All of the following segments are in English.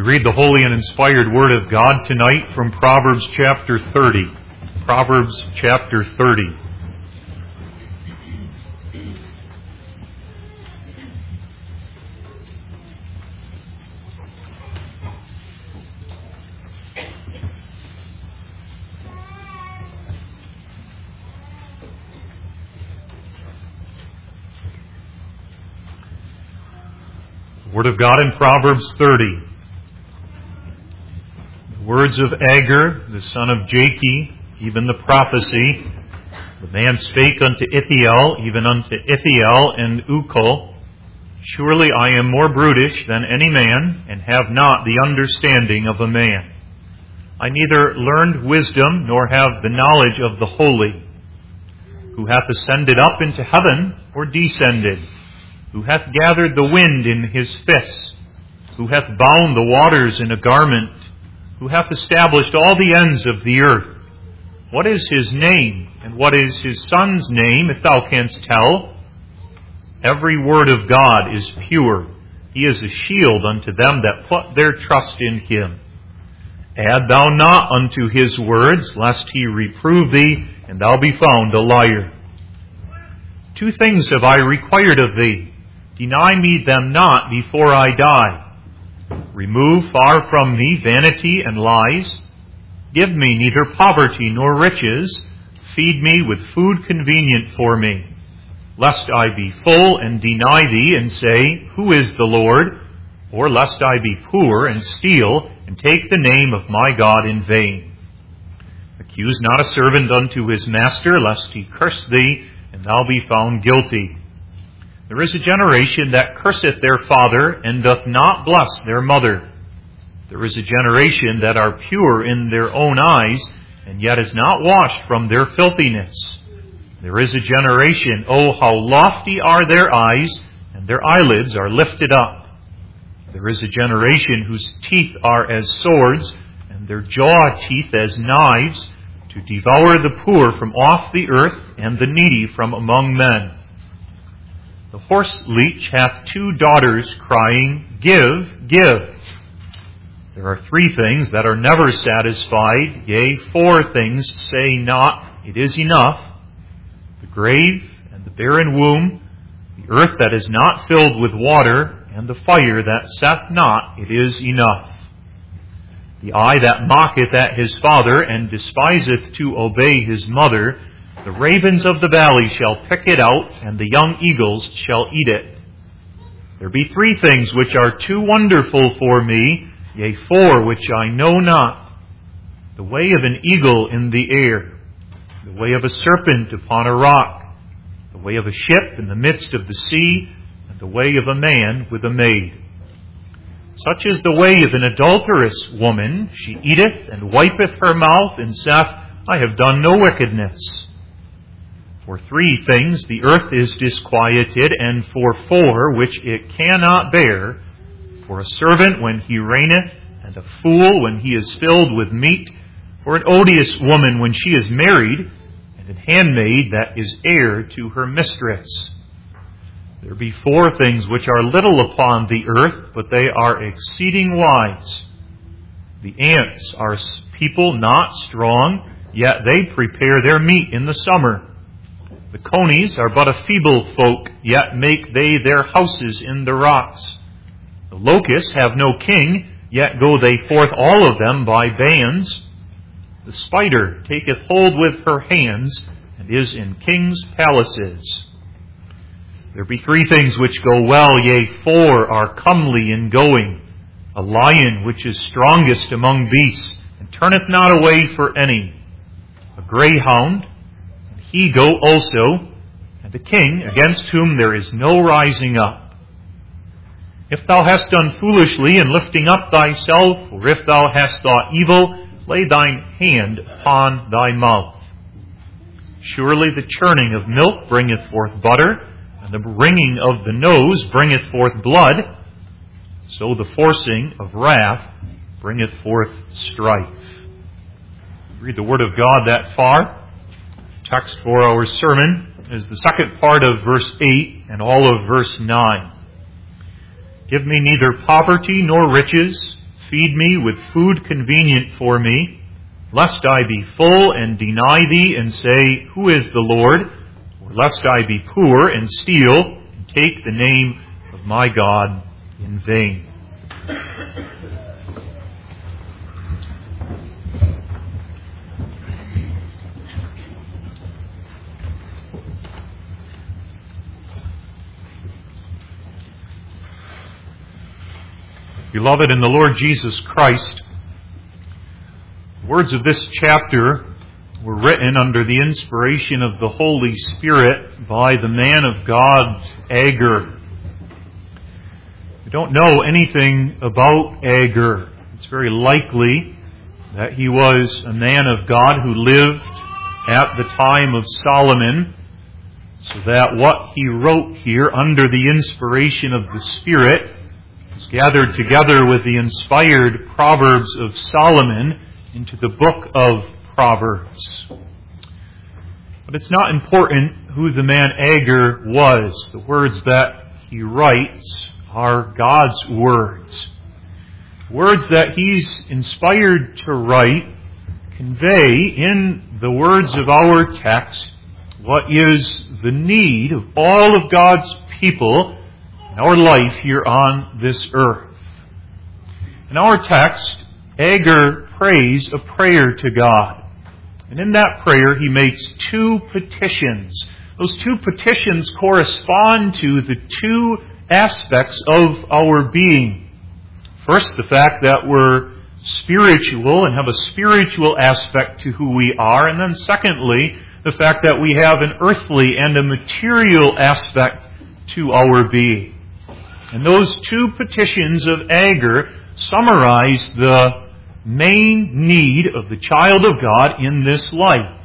read the holy and inspired Word of God tonight from Proverbs chapter 30. Proverbs chapter 30. The Word of God in Proverbs 30. Words of Agur, the son of Jakeh, even the prophecy. The man spake unto Ithiel, even unto Ithiel and Ukal, surely I am more brutish than any man, and have not the understanding of a man. I neither learned wisdom, nor have the knowledge of the holy. Who hath ascended up into heaven, or descended? Who hath gathered the wind in his fist? Who hath bound the waters in a garment? Who hath established all the ends of the earth? What is his name, and what is his son's name, if thou canst tell? Every word of God is pure. He is a shield unto them that put their trust in him. Add thou not unto his words, lest he reprove thee, and thou be found a liar. 2 things have I required of thee. Deny me them not before I die. Remove far from me vanity and lies. Give me neither poverty nor riches. Feed me with food convenient for me. Lest I be full and deny thee and say, Who is the Lord? Or lest I be poor and steal and take the name of my God in vain. Accuse not a servant unto his master, lest he curse thee, and thou be found guilty. There is a generation that curseth their father, and doth not bless their mother. There is a generation that are pure in their own eyes, and yet is not washed from their filthiness. There is a generation, oh, how lofty are their eyes, and their eyelids are lifted up. There is a generation whose teeth are as swords, and their jaw teeth as knives, to devour the poor from off the earth, and the needy from among men. The horse leech hath 2 daughters, crying, Give, give. There are 3 things that are never satisfied, yea, 4 things say not, It is enough. The grave and the barren womb, the earth that is not filled with water, and the fire that saith not, It is enough. The eye that mocketh at his father, and despiseth to obey his mother, the ravens of the valley shall pick it out, and the young eagles shall eat it. There be 3 things which are too wonderful for me, yea, 4 which I know not. The way of an eagle in the air, the way of a serpent upon a rock, the way of a ship in the midst of the sea, and the way of a man with a maid. Such is the way of an adulterous woman. She eateth and wipeth her mouth, and saith, I have done no wickedness. For 3 things the earth is disquieted, and for 4 which it cannot bear, for a servant when he reigneth, and a fool when he is filled with meat, for an odious woman when she is married, and an handmaid that is heir to her mistress. There be 4 things which are little upon the earth, but they are exceeding wise. The ants are people not strong, yet they prepare their meat in the summer. The conies are but a feeble folk, yet make they their houses in the rocks. The locusts have no king, yet go they forth all of them by bands. The spider taketh hold with her hands, and is in kings' palaces. There be 3 things which go well, yea, 4 are comely in going. A lion which is strongest among beasts, and turneth not away for any. A greyhound, and he go also, and a king against whom there is no rising up. If thou hast done foolishly in lifting up thyself, or if thou hast thought evil, lay thine hand upon thy mouth. Surely the churning of milk bringeth forth butter, and the wringing of the nose bringeth forth blood. So the forcing of wrath bringeth forth strife. Read the Word of God that far. Text for our sermon is the second part of verse 8 and all of verse 9. Give me neither poverty nor riches. feed me with food convenient for me, lest I be full and deny thee and say, Who is the Lord? Or lest I be poor and steal and take the name of my God in vain. Beloved in the Lord Jesus Christ, the words of this chapter were written under the inspiration of the Holy Spirit by the man of God, Agur. We don't know anything about Agur. It's very likely that he was a man of God who lived at the time of Solomon, so that what he wrote here under the inspiration of the Spirit is gathered together with the inspired Proverbs of Solomon into the book of Proverbs. But it's not important who the man Agur was. The words that he writes are God's words. Words that he's inspired to write convey in the words of our text what is the need of all of God's people in our life here on this earth. In our text, Agur prays a prayer to God. And in that prayer, he makes two petitions. Those two petitions correspond to the two aspects of our being. First, the fact that we're spiritual and have a spiritual aspect to who we are. And then secondly, the fact that we have an earthly and a material aspect to our being. And those two petitions of Agur summarize the main need of the child of God in this life.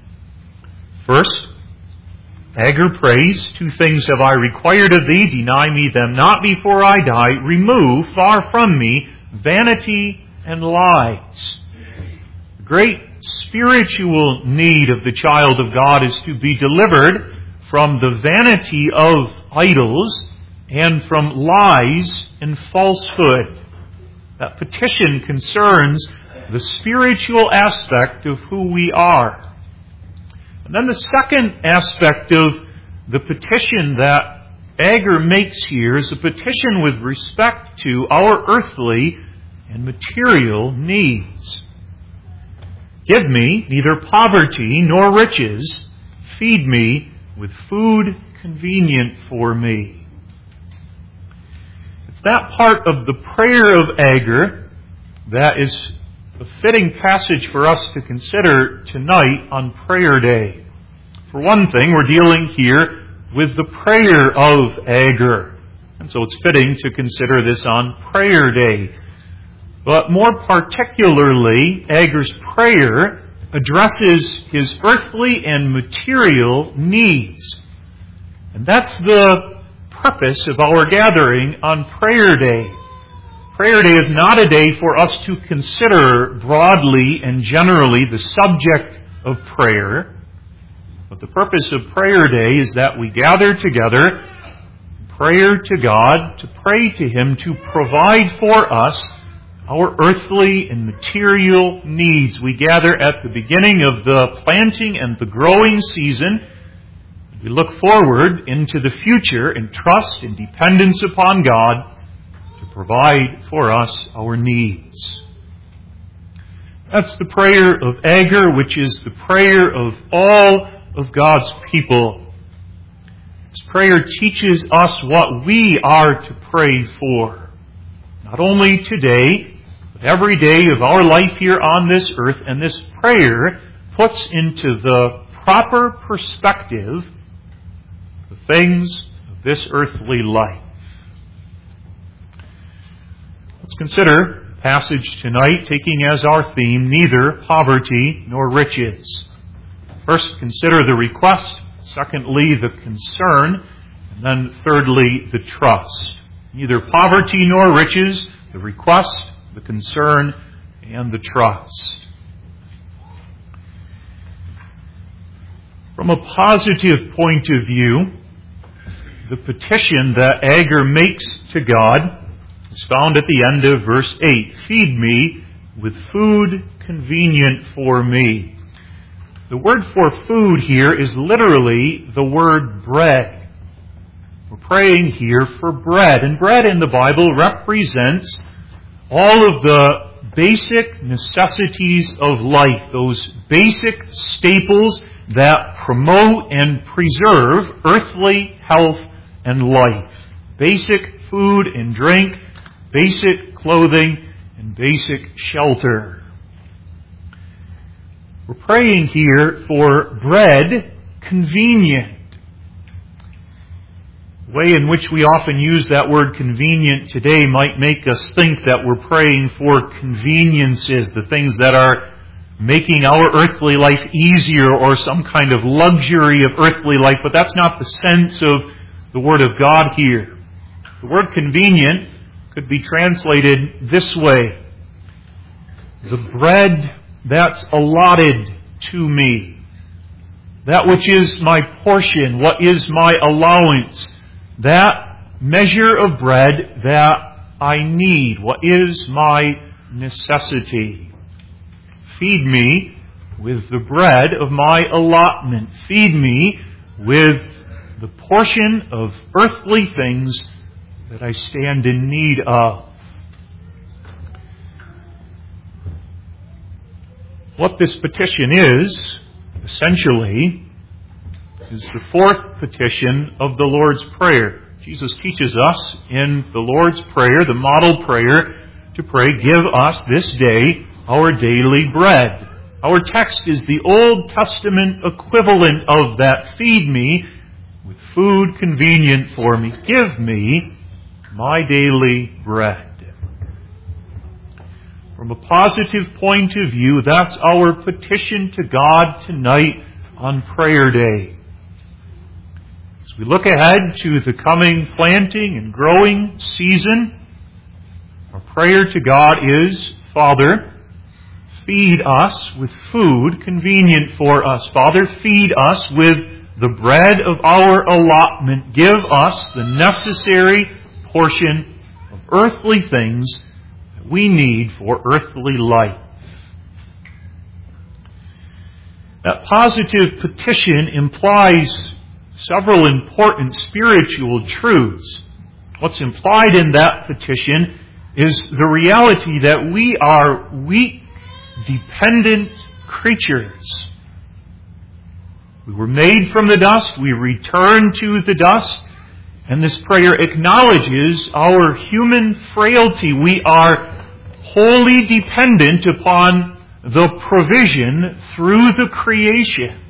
First, Agur prays, Two things have I required of thee, deny me them not before I die, remove far from me vanity and lies. The great spiritual need of the child of God is to be delivered from the vanity of idols and from lies and falsehood. That petition concerns the spiritual aspect of who we are. And then the second aspect of the petition that Agur makes here is a petition with respect to our earthly and material needs. Give me neither poverty nor riches. Feed me with food convenient for me. It's that part of the prayer of Agur that is a fitting passage for us to consider tonight on Prayer Day. For one thing, we're dealing here with the prayer of Agur. And so it's fitting to consider this on Prayer Day. But more particularly, Agur's prayer addresses his earthly and material needs. And that's the purpose of our gathering on Prayer Day. Prayer Day is not a day for us to consider broadly and generally the subject of prayer. But the purpose of Prayer Day is that we gather together, prayer to God, to pray to Him to provide for us our earthly and material needs. We gather at the beginning of the planting and the growing season. We look forward into the future in trust and dependence upon God to provide for us our needs. That's the prayer of Agur, which is the prayer of all of God's people. This prayer teaches us what we are to pray for, not only today, but every day of our life here on this earth. And this prayer puts into the proper perspective the things of this earthly life. Let's consider a passage tonight taking as our theme neither poverty nor riches. First, consider the request. Secondly, the concern. And then thirdly, the trust. Neither poverty nor riches, the request, the concern, and the trust. From a positive point of view, the petition that Agur makes to God is found at the end of verse 8. Feed me with food convenient for me. The word for food here is literally the word bread. We're praying here for bread. And bread in the Bible represents all of the basic necessities of life, those basic staples that promote and preserve earthly health and life. Basic food and drink, basic clothing, and basic shelter. We're praying here for bread convenient. The way in which we often use that word convenient today might make us think that we're praying for conveniences, the things that are making our earthly life easier or some kind of luxury of earthly life, but that's not the sense of the Word of God here. The word convenient could be translated this way: the bread that's allotted to me, that which is my portion, what is my allowance, that measure of bread that I need, what is my necessity. Feed me with the bread of my allotment. Feed me with the portion of earthly things that I stand in need of. What this petition is, essentially, is the fourth petition of the Lord's Prayer. Jesus teaches us in the Lord's Prayer, the model prayer, to pray, "Give us this day our daily bread." Our text is the Old Testament equivalent of that. Feed me with food convenient for me. Give me my daily bread. From a positive point of view, that's our petition to God tonight on Prayer Day. As we look ahead to the coming planting and growing season, our prayer to God is, Father, feed us with food convenient for us. Father, feed us with the bread of our allotment. Give us the necessary portion of earthly things that we need for earthly life. That positive petition implies several important spiritual truths. What's implied in that petition is the reality that we are weak, dependent creatures. We were made from the dust, we return to the dust, and this prayer acknowledges our human frailty. We are wholly dependent upon the provision through the creation.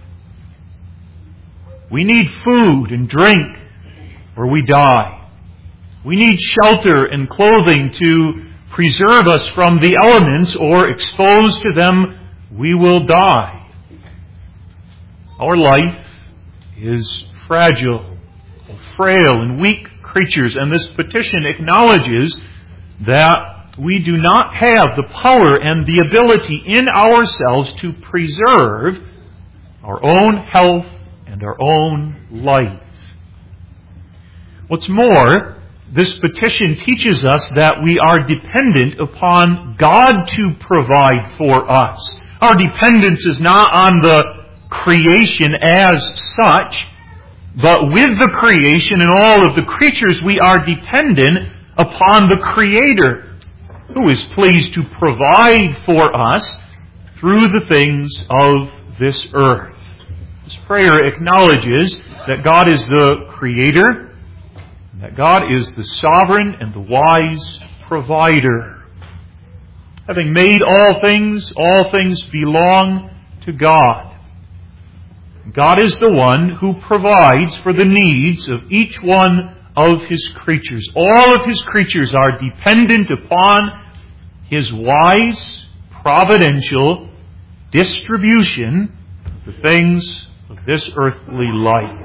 We need food and drink or we die. We need shelter and clothing to preserve us from the elements, or exposed to them, we will die. Our life is fragile, frail, and weak creatures, and this petition acknowledges that we do not have the power and the ability in ourselves to preserve our own health and our own life. What's more, this petition teaches us that we are dependent upon God to provide for us. Our dependence is not on the creation as such, but with the creation and all of the creatures, we are dependent upon the Creator, who is pleased to provide for us through the things of this earth. This prayer acknowledges that God is the Creator, that God is the sovereign and the wise provider. Having made all things belong to God. God is the one who provides for the needs of each one of His creatures. All of His creatures are dependent upon His wise, providential distribution of the things of this earthly life.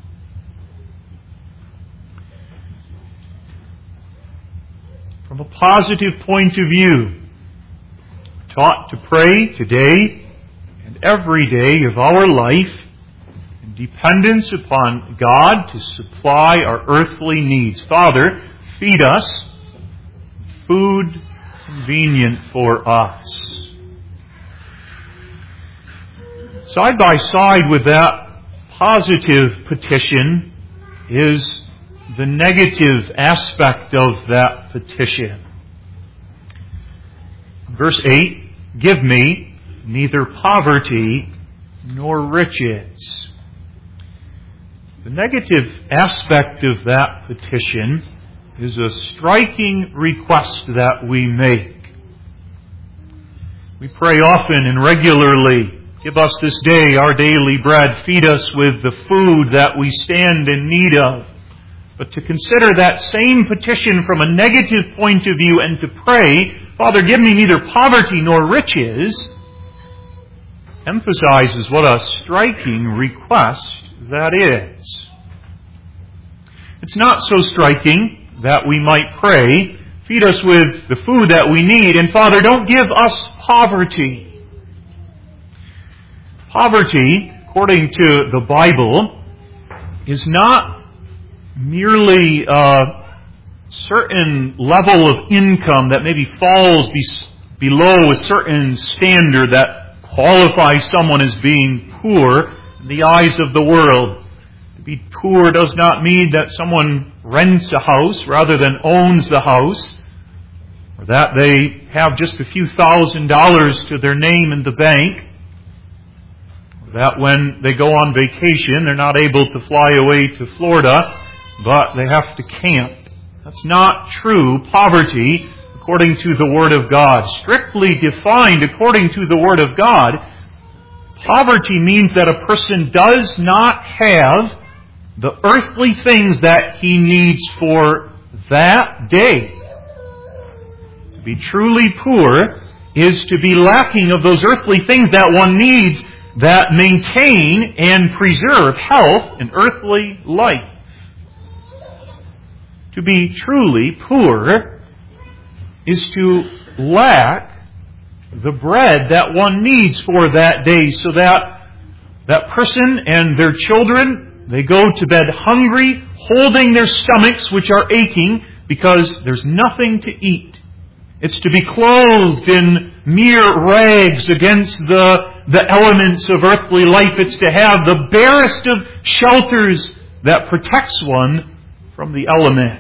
From a positive point of view, taught to pray today and every day of our life in dependence upon God to supply our earthly needs. Father, feed us food convenient for us. Side by side with that positive petition is the negative aspect of that petition. Verse 8, give me neither poverty nor riches. The negative aspect of that petition is a striking request that we make. We pray often and regularly, give us this day our daily bread, feed us with the food that we stand in need of. But to consider that same petition from a negative point of view and to pray, Father, give me neither poverty nor riches, emphasizes what a striking request that is. It's not so striking that we might pray, feed us with the food that we need, and Father, don't give us poverty. Poverty, according to the Bible, is not merely a certain level of income that maybe falls below a certain standard that qualifies someone as being poor in the eyes of the world. To be poor does not mean that someone rents a house rather than owns the house, or that they have just a few $1,000s to their name in the bank, or that when they go on vacation they're not able to fly away to Florida, but they have to camp. That's not true poverty according to the Word of God. Strictly defined according to the Word of God, poverty means that a person does not have the earthly things that he needs for that day. To be truly poor is to be lacking of those earthly things that one needs that maintain and preserve health and earthly life. To be truly poor is to lack the bread that one needs for that day, so that that person and their children, they go to bed hungry, holding their stomachs which are aching because there's nothing to eat. It's to be clothed in mere rags against the elements of earthly life. It's to have the barest of shelters that protects one from the elements.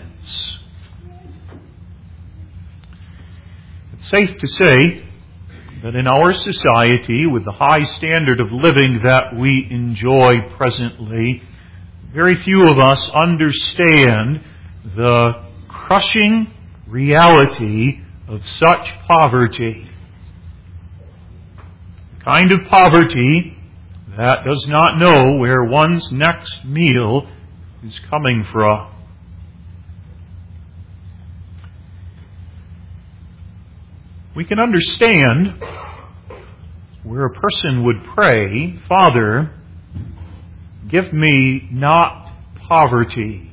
It's safe to say that in our society, with the high standard of living that we enjoy presently, very few of us understand the crushing reality of such poverty. The kind of poverty that does not know where one's next meal is coming from. We can understand where a person would pray, Father, give me not poverty.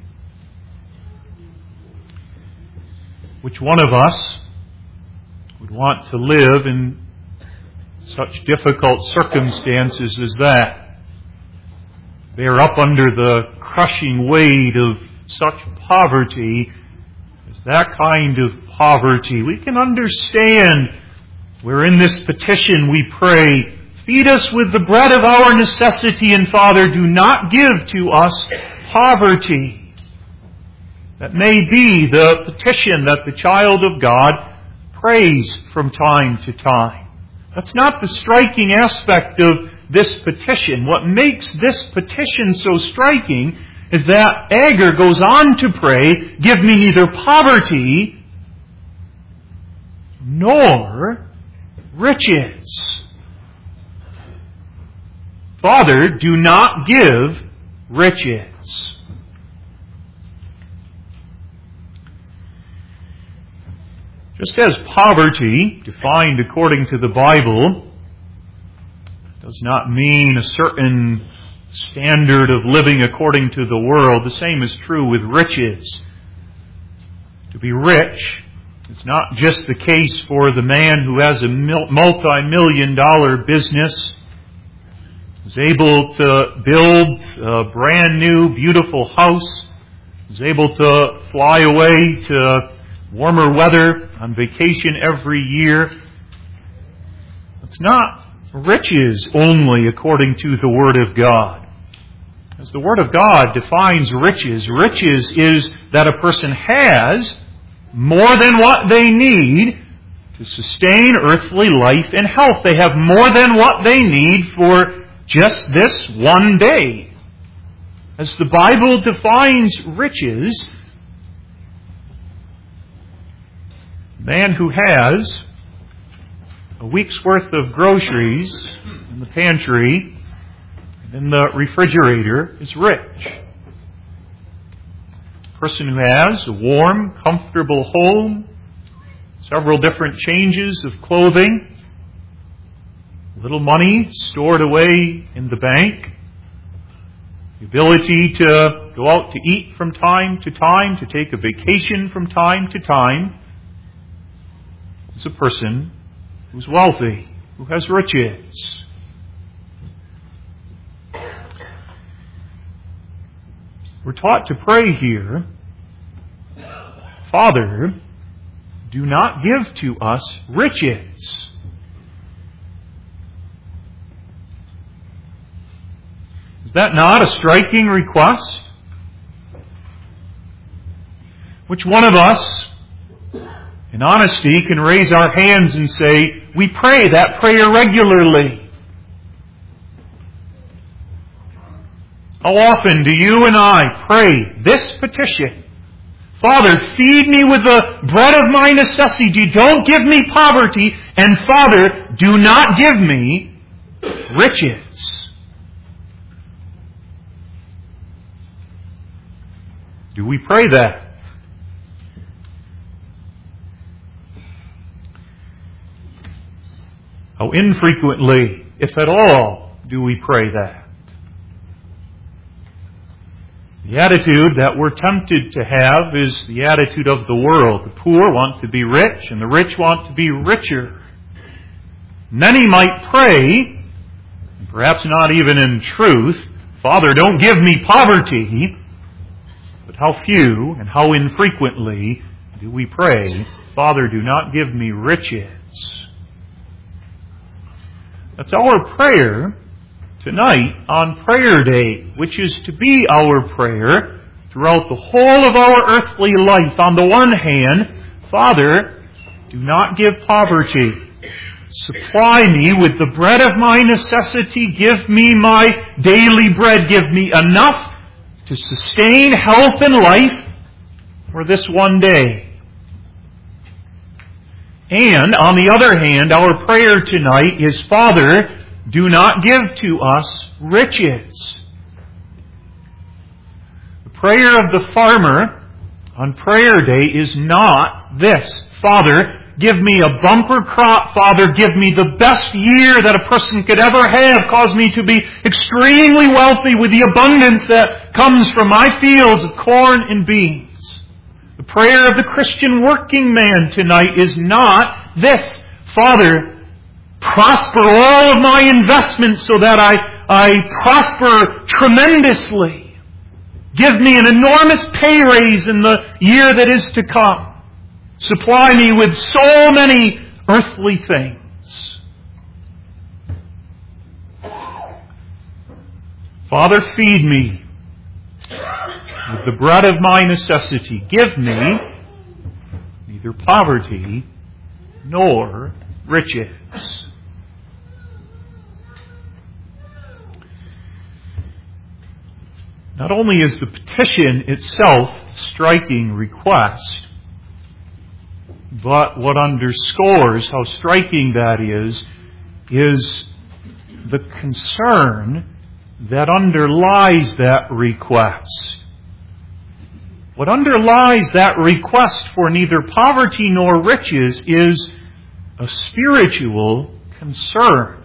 Which one of us would want to live in such difficult circumstances as that? Bear up under the crushing weight of such poverty as that kind of poverty. We can understand where in this petition we pray, feed us with the bread of our necessity, and Father, do not give to us poverty. That may be the petition that the child of God prays from time to time. That's not the striking aspect of this petition. What makes this petition so striking is that Agur goes on to pray, give me neither poverty nor riches. Father, do not give riches. Just as poverty, defined according to the Bible, does not mean a certain standard of living according to the world, the same is true with riches. To be rich is not just the case for the man who has a multi-million-dollar business, who's able to build a brand new, beautiful house, who's able to fly away to warmer weather on vacation every year. It's not riches only according to the Word of God. As the Word of God defines riches, riches is that a person has more than what they need to sustain earthly life and health. They have more than what they need for just this one day. As the Bible defines riches, a man who has a week's worth of groceries in the pantry and in the refrigerator is rich. A person who has a warm, comfortable home, several different changes of clothing, little money stored away in the bank, the ability to go out to eat from time to time, to take a vacation from time to time, is a person who's wealthy, who has riches. We're taught to pray here, Father, do not give to us riches. Is that not a striking request? Which one of us, in honesty, can raise our hands and say, we pray that prayer regularly? How often do you and I pray this petition? Father, feed me with the bread of my necessity. Don't give me poverty. And Father, do not give me riches. Do we pray that? How infrequently, if at all, do we pray that? The attitude that we're tempted to have is the attitude of the world. The poor want to be rich, and the rich want to be richer. Many might pray, and perhaps not even in truth, Father, don't give me poverty. But how few and how infrequently do we pray, Father, do not give me riches. That's our prayer tonight on Prayer Day, which is to be our prayer throughout the whole of our earthly life. On the one hand, Father, do not give poverty. Supply me with the bread of my necessity. Give me my daily bread. Give me enough to sustain health and life for this one day. And on the other hand, our prayer tonight is, Father, do not give to us riches. The prayer of the farmer on Prayer Day is not this: Father, give me a bumper crop. Father, give me the best year that a person could ever have. Cause me to be extremely wealthy with the abundance that comes from my fields of corn and beans. The prayer of the Christian working man tonight is not this: Father, prosper all of my investments so that I prosper tremendously. Give me an enormous pay raise in the year that is to come. Supply me with so many earthly things. Father, feed me with the bread of my necessity. Give me neither poverty nor riches. Not only is the petition itself a striking request, but what underscores how striking that is the concern that underlies that request. What underlies that request for neither poverty nor riches is a spiritual concern.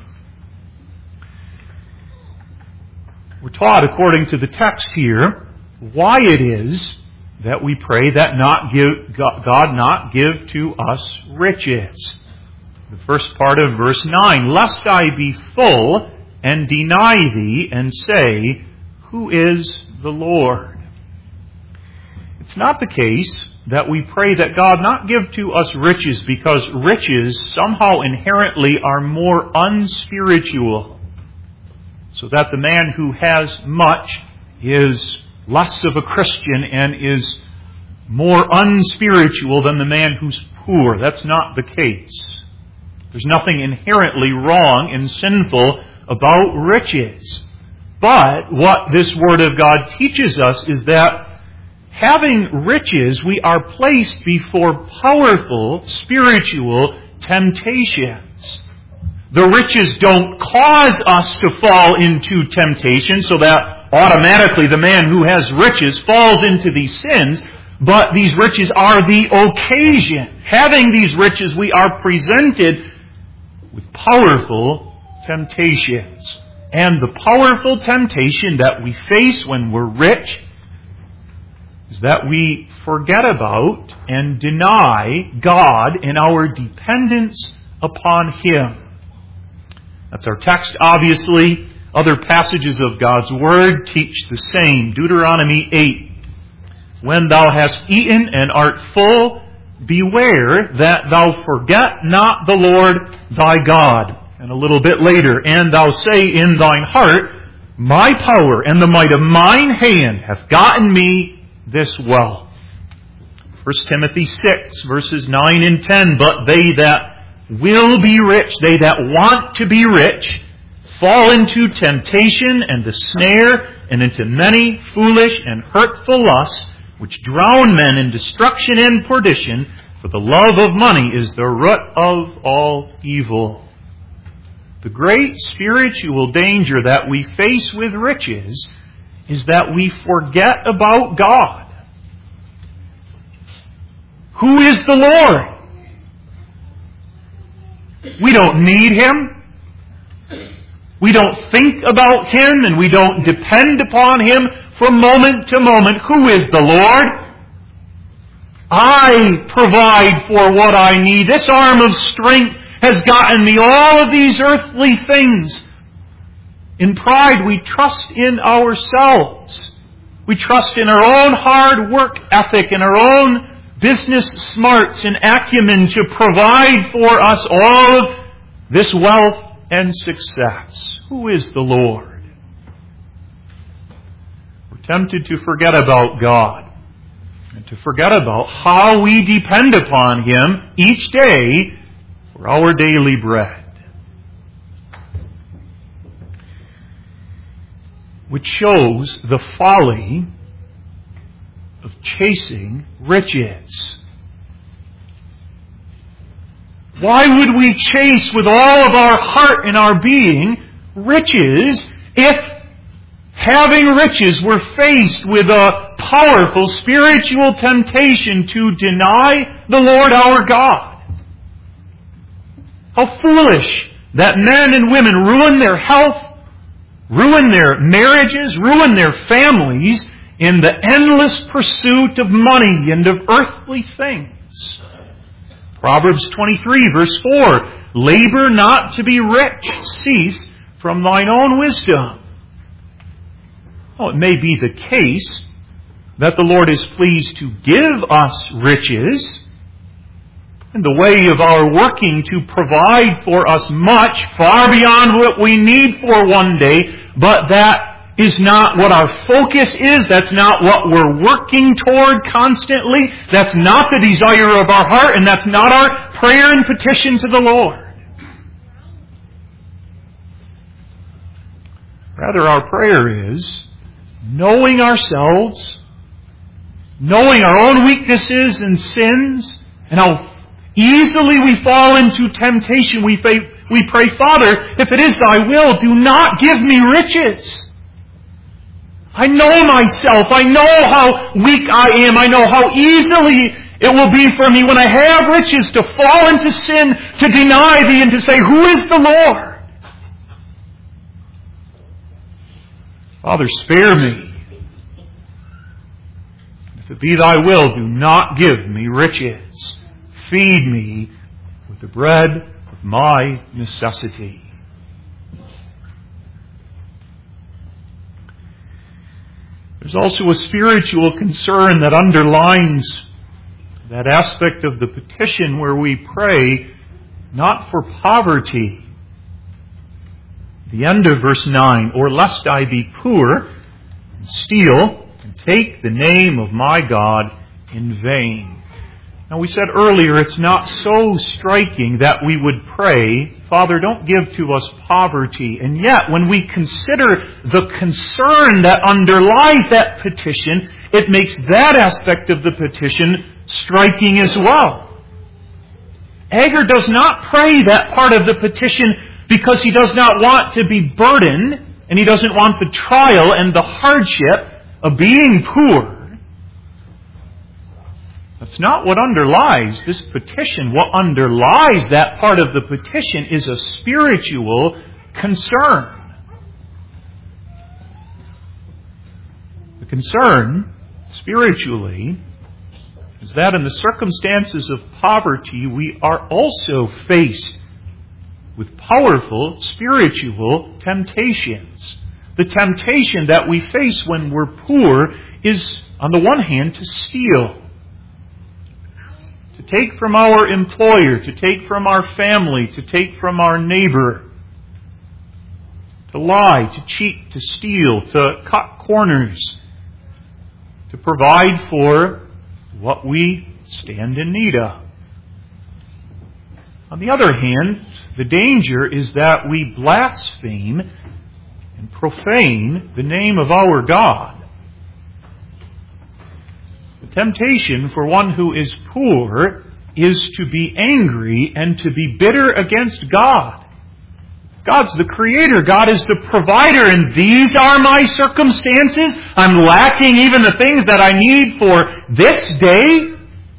We're taught, according to the text here, why it is that we pray that God not give to us riches. The first part of verse 9, lest I be full and deny thee and say, who is the Lord? It's not the case that we pray that God not give to us riches, because riches somehow inherently are more unspiritual, so that the man who has much is less of a Christian and is more unspiritual than the man who's poor. That's not the case. There's nothing inherently wrong and sinful about riches. But what this Word of God teaches us is that having riches, we are placed before powerful spiritual temptations. The riches don't cause us to fall into temptation, so that automatically the man who has riches falls into these sins, but these riches are the occasion. Having these riches, we are presented with powerful temptations. And the powerful temptation that we face when we're rich is that we forget about and deny God and our dependence upon Him. That's our text, obviously. Other passages of God's Word teach the same. Deuteronomy 8. When thou hast eaten and art full, beware that thou forget not the Lord thy God. And a little bit later, and thou say in thine heart, my power and the might of mine hand hath gotten me this wealth. 1 Timothy 6, verses 9 and 10. But they that will be rich, they that want to be rich, fall into temptation and the snare, and into many foolish and hurtful lusts, which drown men in destruction and perdition. For the love of money is the root of all evil. The great spiritual danger that we face with riches is that we forget about God. Who is the Lord? We don't need Him. We don't think about Him, and we don't depend upon Him from moment to moment. Who is the Lord? I provide for what I need. This arm of strength has gotten me all of these earthly things. In pride, we trust in ourselves. We trust in our own hard work ethic and our own business smarts and acumen to provide for us all of this wealth and success. Who is the Lord? We're tempted to forget about God and to forget about how we depend upon Him each day for our daily bread. Which shows the folly of chasing riches. Why would we chase with all of our heart and our being riches if having riches we're faced with a powerful spiritual temptation to deny the Lord our God? How foolish that men and women ruin their health, ruin their marriages, ruin their families in the endless pursuit of money and of earthly things. Proverbs 23, verse 4, labor not to be rich, cease from thine own wisdom. Well, it may be the case that the Lord is pleased to give us riches in the way of our working to provide for us much, far beyond what we need for one day, but that is not what our focus is. That's not what we're working toward constantly. That's not the desire of our heart, and that's not our prayer and petition to the Lord. Rather, our prayer is knowing ourselves, knowing our own weaknesses and sins, and how easily we fall into temptation. We pray, Father, if it is Thy will, do not give me riches. I know myself. I know how weak I am. I know how easily it will be for me when I have riches to fall into sin, to deny Thee, and to say, who is the Lord? Father, spare me. If it be Thy will, do not give me riches. Feed me with the bread of my necessity. There's also a spiritual concern that underlines That aspect of the petition where we pray not for poverty. The end of verse 9, or lest I be poor, and steal, and take the name of my God in vain. Now we said earlier, it's not so striking that we would pray, Father, don't give to us poverty. And yet, when we consider the concern that underlies that petition, it makes that aspect of the petition striking as well. Agur does not pray that part of the petition because he does not want to be burdened, and he doesn't want the trial and the hardship of being poor. That's not what underlies this petition. What underlies that part of the petition is a spiritual concern. The concern, spiritually, is that in the circumstances of poverty, we are also faced with powerful spiritual temptations. The temptation that we face when we're poor is, on the one hand, to steal. To take from our employer, to take from our family, to take from our neighbor. To lie, to cheat, to steal, to cut corners. To provide for what we stand in need of. On the other hand, the danger is that we blaspheme and profane the name of our God. The temptation for one who is poor is to be angry and to be bitter against God. God's the Creator. God is the provider, and these are my circumstances. I'm lacking even the things that I need for this day.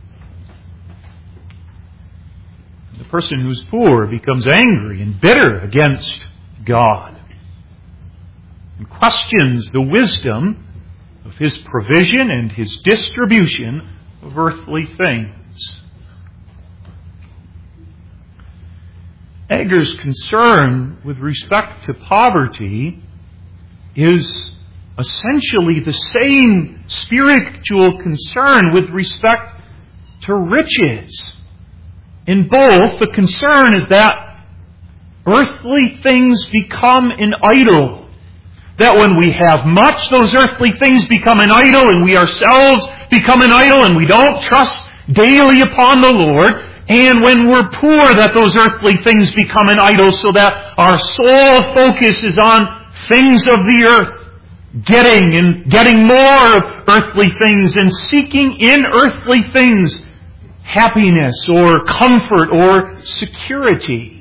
The person who's poor becomes angry and bitter against God and questions the wisdom of His provision and His distribution of earthly things. Agur's concern with respect to poverty is essentially the same spiritual concern with respect to riches. In both, the concern is that earthly things become an idol. That when we have much, those earthly things become an idol, and we ourselves become an idol, and we don't trust daily upon the Lord. And when we're poor, that those earthly things become an idol, so that our sole focus is on things of the earth, getting more of earthly things, and seeking in earthly things happiness or comfort or security.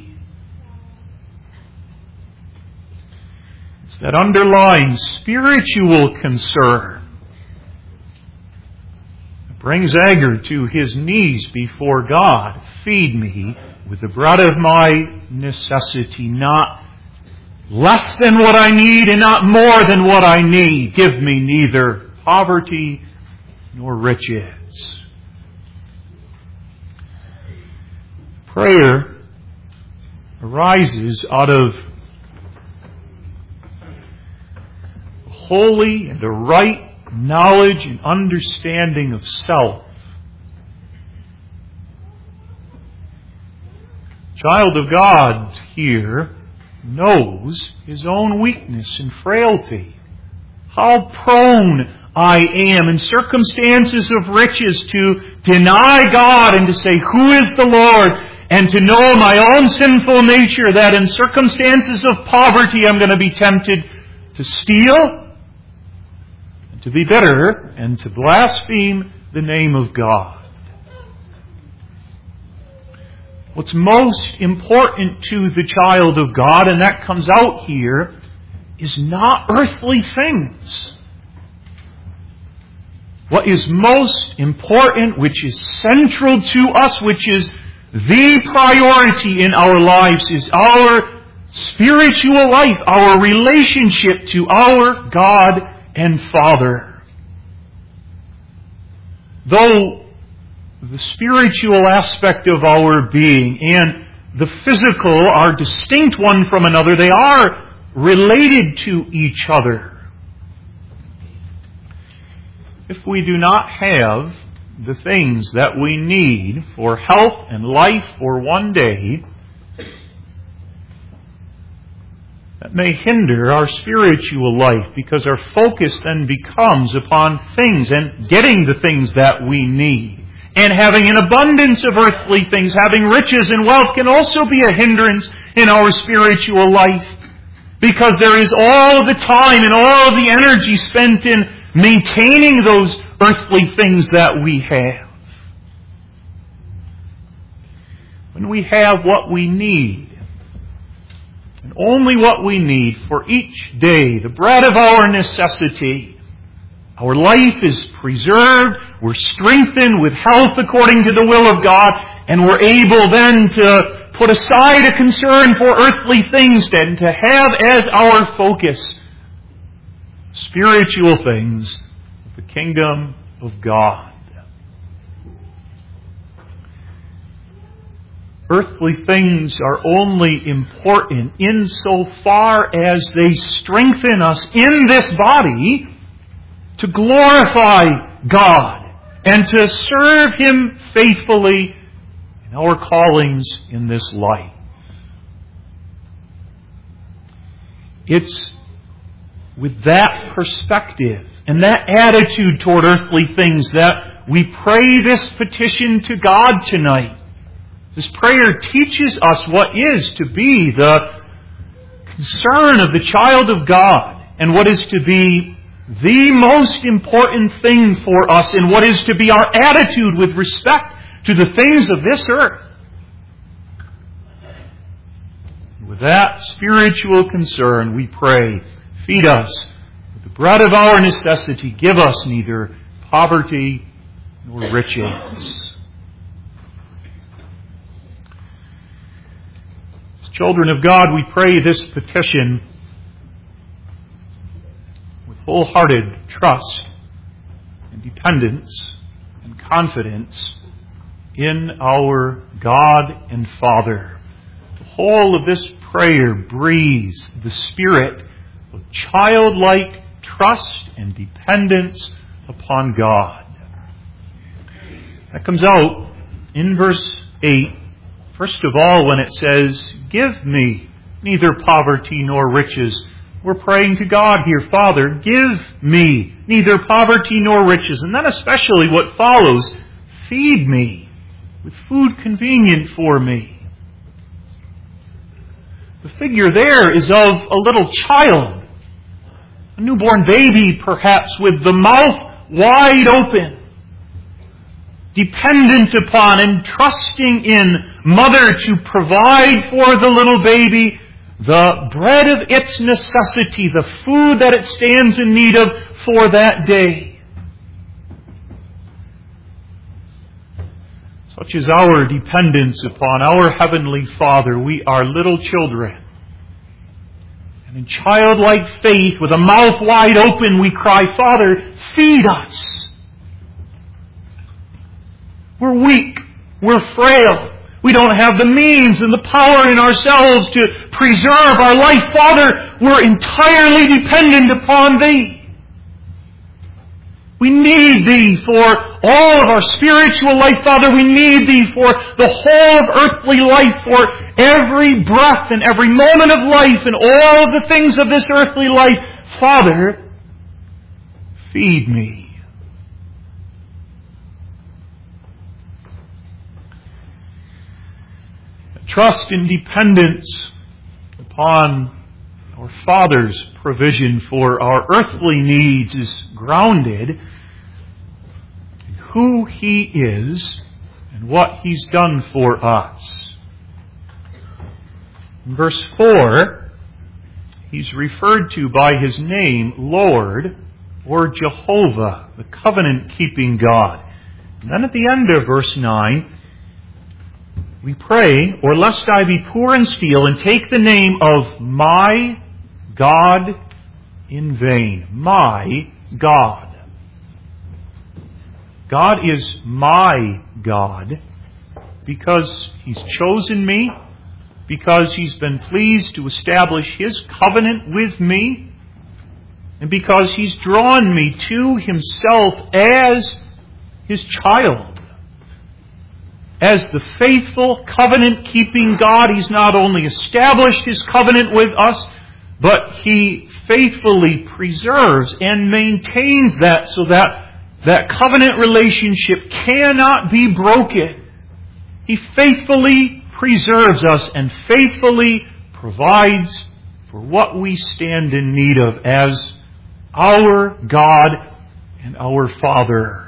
It's that underlying spiritual concern that brings Agur to his knees before God. Feed me with the bread of my necessity, not less than what I need and not more than what I need. Give me neither poverty nor riches. Prayer arises out of holy and a right knowledge and understanding of self. Child of God here knows his own weakness and frailty. How prone I am in circumstances of riches to deny God and to say, who is the Lord? And to know my own sinful nature, that in circumstances of poverty I'm going to be tempted to steal, and to be bitter, and to blaspheme the name of God. What's most important to the child of God, and that comes out here, is not earthly things. What is most important, which is central to us, which is the priority in our lives, is our spiritual life, our relationship to our God and Father. Though the spiritual aspect of our being and the physical are distinct one from another, they are related to each other. If we do not have the things that we need for health and life for one day, that may hinder our spiritual life, because our focus then becomes upon things and getting the things that we need. And having an abundance of earthly things, having riches and wealth, can also be a hindrance in our spiritual life, because there is all of the time and all of the energy spent in maintaining those earthly things that we have. When we have what we need, and only what we need for each day, the bread of our necessity, our life is preserved, we're strengthened with health according to the will of God, and we're able then to put aside a concern for earthly things and to have as our focus spiritual things of the kingdom of God. Earthly things are only important insofar as they strengthen us in this body to glorify God and to serve Him faithfully in our callings in this life. It's with that perspective and that attitude toward earthly things that we pray this petition to God tonight. This prayer teaches us what is to be the concern of the child of God, and what is to be the most important thing for us, and what is to be our attitude with respect to the things of this earth. With that spiritual concern, we pray, feed us with the bread of our necessity. Give us neither poverty nor riches. Children of God, we pray this petition with wholehearted trust and dependence and confidence in our God and Father. The whole of this prayer breathes the spirit of childlike trust and dependence upon God. That comes out in verse 8. First of all, when it says, give me neither poverty nor riches. We're praying to God here, Father, give me neither poverty nor riches. And then especially what follows, feed me with food convenient for me. The figure there is of a little child, a newborn baby perhaps, with the mouth wide open, dependent upon and trusting in mother to provide for the little baby the bread of its necessity, the food that it stands in need of for that day. Such is our dependence upon our Heavenly Father. We are little children. And in childlike faith, with a mouth wide open, we cry, Father, feed us. We're weak. We're frail. We don't have the means and the power in ourselves to preserve our life. Father, we're entirely dependent upon Thee. We need Thee for all of our spiritual life, Father. We need Thee for the whole of earthly life, for every breath and every moment of life and all of the things of this earthly life. Father, feed me. Trust and dependence upon our Father's provision for our earthly needs is grounded in who He is and what He's done for us. In verse 4, He's referred to by His name, Lord, or Jehovah, the covenant-keeping God. And then at the end of verse 9, we pray, or lest I be poor and steal, and take the name of my God in vain. My God. God is my God because He's chosen me, because He's been pleased to establish His covenant with me, and because He's drawn me to Himself as His child. As the faithful, covenant-keeping God, He's not only established His covenant with us, but He faithfully preserves and maintains that so that that covenant relationship cannot be broken. He faithfully preserves us and faithfully provides for what we stand in need of as our God and our Father.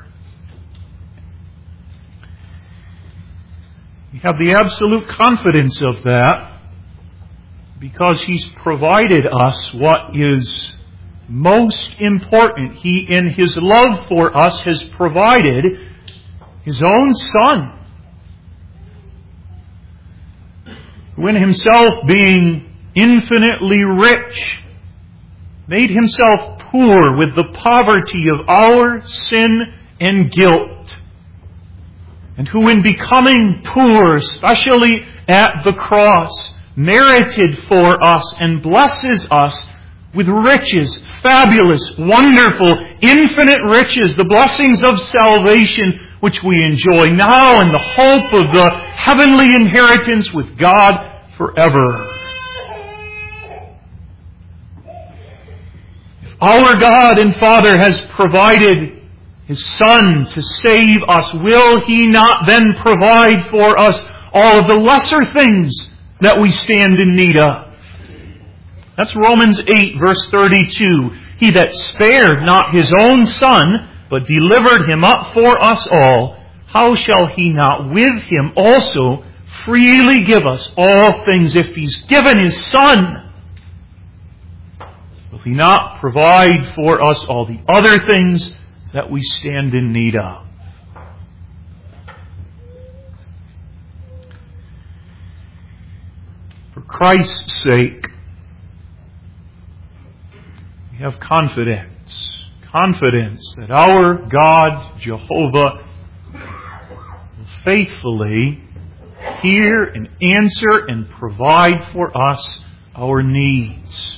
We have the absolute confidence of that because He's provided us what is most important. He, in His love for us, has provided His own Son, who in Himself being infinitely rich, made Himself poor with the poverty of our sin and guilt, and who in becoming poor, especially at the cross, merited for us and blesses us with riches, fabulous, wonderful, infinite riches, the blessings of salvation which we enjoy now in the hope of the heavenly inheritance with God forever. If our God and Father has provided His Son to save us, will He not then provide for us all of the lesser things that we stand in need of? That's Romans 8, verse 32. He that spared not His own Son, but delivered Him up for us all, how shall He not with Him also freely give us all things? If He's given His Son, will He not provide for us all the other things that we stand in need of? For Christ's sake, we have confidence that our God, Jehovah, will faithfully hear and answer and provide for us our needs.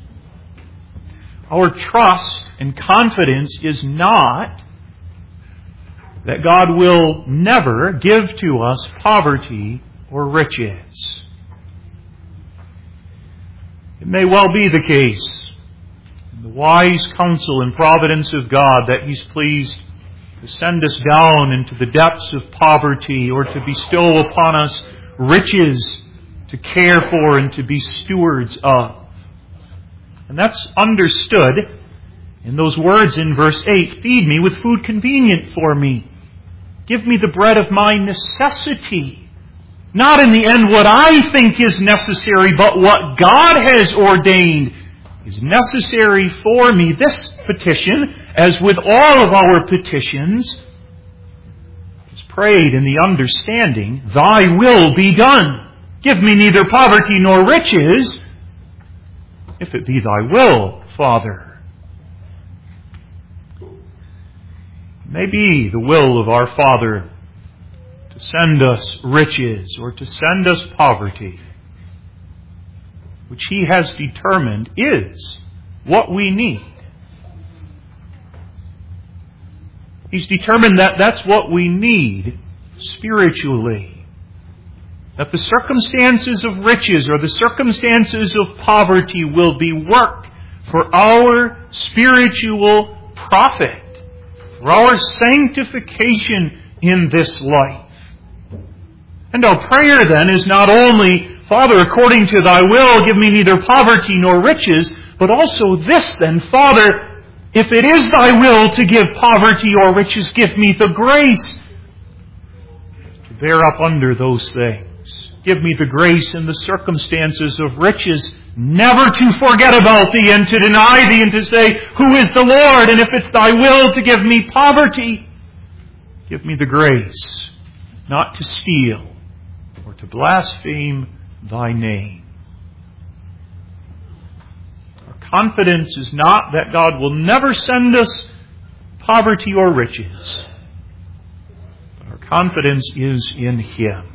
Our trust and confidence is not that God will never give to us poverty or riches. It may well be the case, in the wise counsel and providence of God, that He's pleased to send us down into the depths of poverty or to bestow upon us riches to care for and to be stewards of. And that's understood in those words in verse 8, feed me with food convenient for me. Give me the bread of my necessity. Not in the end what I think is necessary, but what God has ordained is necessary for me. This petition, as with all of our petitions, is prayed in the understanding, Thy will be done. Give me neither poverty nor riches, if it be Thy will, Father. It may be the will of our Father to send us riches or to send us poverty, which He has determined is what we need. He's determined that that's what we need spiritually. That the circumstances of riches or the circumstances of poverty will be worked for our spiritual profit, for our sanctification in this life. And our prayer then is not only, Father, according to Thy will, give me neither poverty nor riches, but also this then, Father, if it is Thy will to give poverty or riches, give me the grace to bear up under those things. Give me the grace in the circumstances of riches never to forget about Thee and to deny Thee and to say, who is the Lord? And if it's Thy will to give me poverty, give me the grace not to steal or to blaspheme Thy name. Our confidence is not that God will never send us poverty or riches, but our confidence is in Him.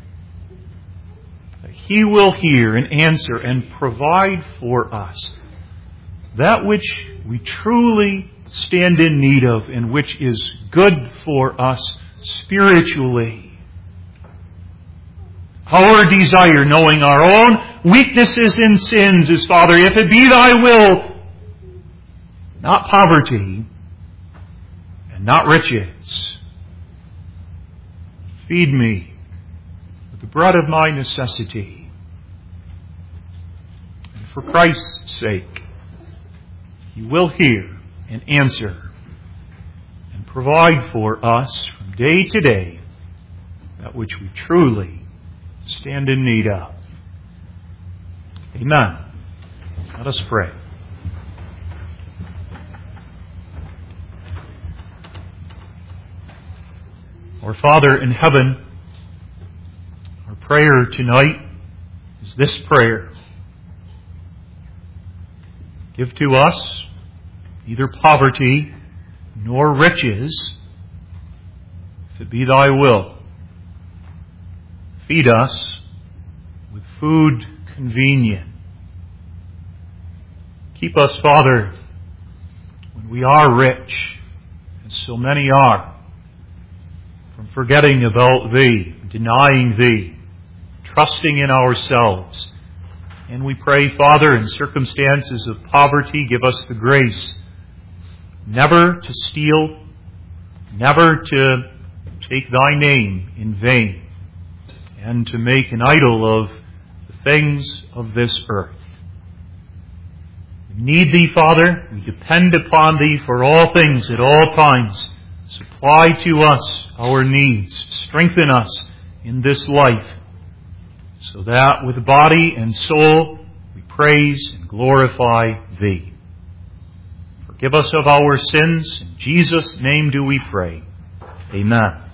That He will hear and answer and provide for us that which we truly stand in need of and which is good for us spiritually. Our desire, knowing our own weaknesses and sins, is, Father, if it be Thy will, not poverty and not riches. Feed me with the bread of my necessity. And for Christ's sake, You will hear and answer and provide for us from day to day that which we truly stand in need of. Amen. Let us pray. Our Father in heaven, our prayer tonight is this prayer. Give to us neither poverty nor riches, if it be Thy will. Feed us with food convenient. Keep us, Father, when we are rich, as so many are, from forgetting about Thee, denying Thee, trusting in ourselves. And we pray, Father, in circumstances of poverty, give us the grace never to steal, never to take Thy name in vain, and to make an idol of the things of this earth. We need Thee, Father. We depend upon Thee for all things at all times. Supply to us our needs. Strengthen us in this life, so that with body and soul we praise and glorify Thee. Forgive us of our sins. In Jesus' name do we pray. Amen.